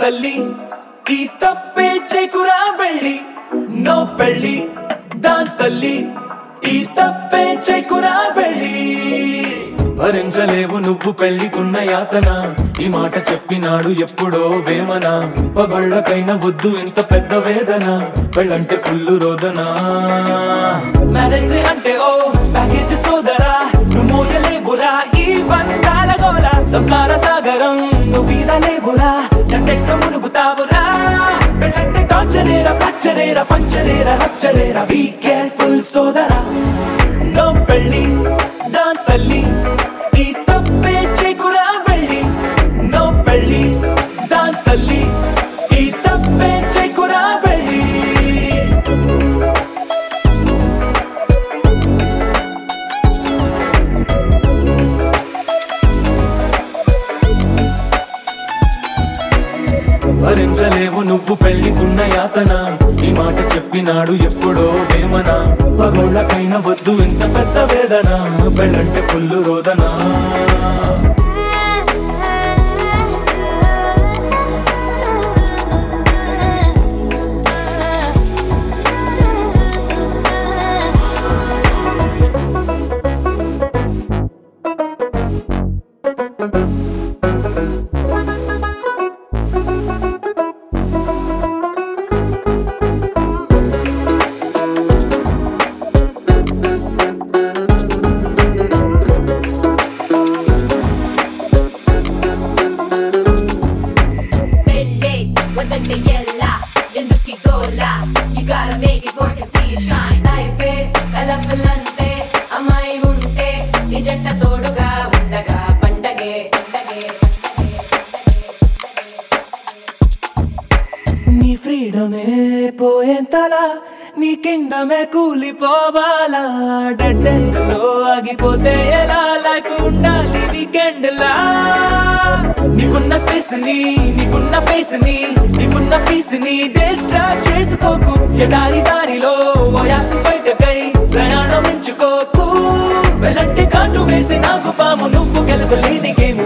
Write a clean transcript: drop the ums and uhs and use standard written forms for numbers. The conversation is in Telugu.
తల్లి ఈ తప్పే చేకురా వెళ్ళి నో పెళ్ళి దాన్ తల్లి ఈ తప్పే చేకురా వెళ్ళి భరించలేవు నువ్వు పెళ్లికున్న యాతన ఈ మాట చెప్పినాడు ఎప్పుడో వేమన పగళ్ళకైనా వద్దు ఇంత పెద్ద వేదన పెళ్ళంటే ఫుల్లు రోదన మ్యారేజ్ అంటే ఓ ప్యాకేజ్ సోదరా నువ్వు మోయలేవురా ఈ బంధాల గోల సంసార సాగరం నువ్వు ఈదలేవురా నట్టెట్ల మునుగుతావురా పెళ్ళంటే టార్చరేరా ఫ్రాక్చరేరా పంచరేరా రప్చరేరా బీ కేర్ఫుల్ సోదరా నో పెళ్ళి దాన్ తల్లి ఈ తప్పే చేకురా వెళ్ళి నో పెళ్ళి దాన్ తల్లి ఈ తప్పే చేకురా వెళ్ళి భరించలేవు నువ్వు పెళ్లికున్న యాతన ఈ మాట చెప్పినాడు ఎప్పుడో వేమన పగోళ్ళకైనా వద్దు ఇంత పెద్ద వేదన పెళ్ళంటే ఫుల్లు రోదన ఎందుకి గోలా you gotta make it work and see it shine life colourful అంతే అమ్మాయి ఉంటే నీ జంట తోడుగా ఉండగా పండగే నీ ఫ్రీడమే పోయేంతలా నీ కిండమే కూలిపోవాలా డెడ్ ఎండ్లో ఆగిపోతే ఎలా లైఫ్ ఉండాలి వీకెండ్ లా నీకున్న స్పేస్ ని నీకున్న పేస్ ని నీకున్న పీస్ ని డిస్టర్బ్ చేసుకోకు ఎడారి దారిలో ఓయాసి బయటకై ప్రయాణం ఎంచుకోకు వెళ్ళంటే కాటు వేసి నాకు పాము నువ్వు గెలవలేని గేమ్